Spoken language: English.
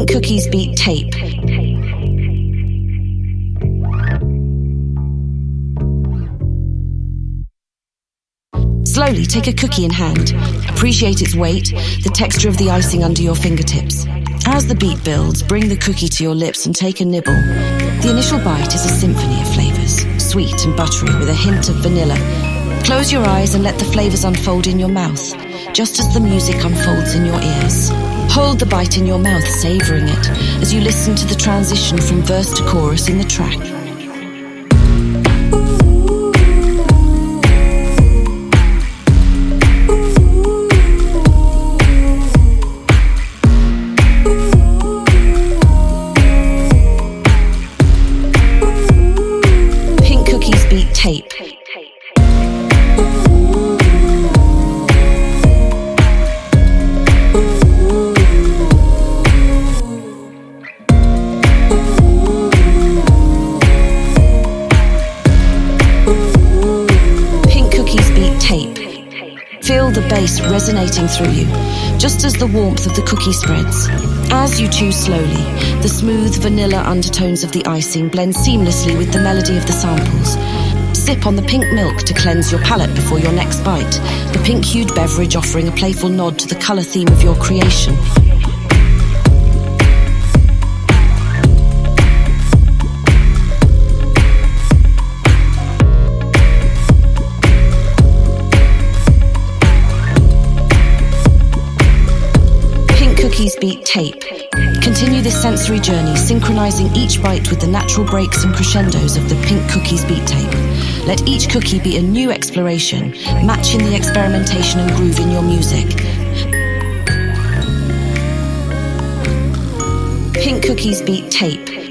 Pink cookies beat tape. Slowly take a cookie in hand. Appreciate its weight, the texture of the icing under your fingertips. As the beat builds, bring the cookie to your lips and take a nibble. The initial bite is a symphony of flavors, sweet and buttery with a hint of vanilla. Close your eyes and let the flavors unfold in your mouth, just as the music unfolds in your ears. Hold the bite in your mouth, savoring it, as you listen to the transition from verse to chorus in the track. Pink cookies beat tape. Feel the bass resonating through you, just as the warmth of the cookie spreads. As you chew slowly, the smooth vanilla undertones of the icing blend seamlessly with the melody of the samples. Sip on the pink milk to cleanse your palate before your next bite, the pink-hued beverage offering a playful nod to the color theme of your creation. Cookies beat tape. Continue this sensory journey, synchronizing each bite with the natural breaks and crescendos of the pink cookies beat tape. Let each cookie be a new exploration, matching the experimentation and groove in your music. Pink cookies beat tape.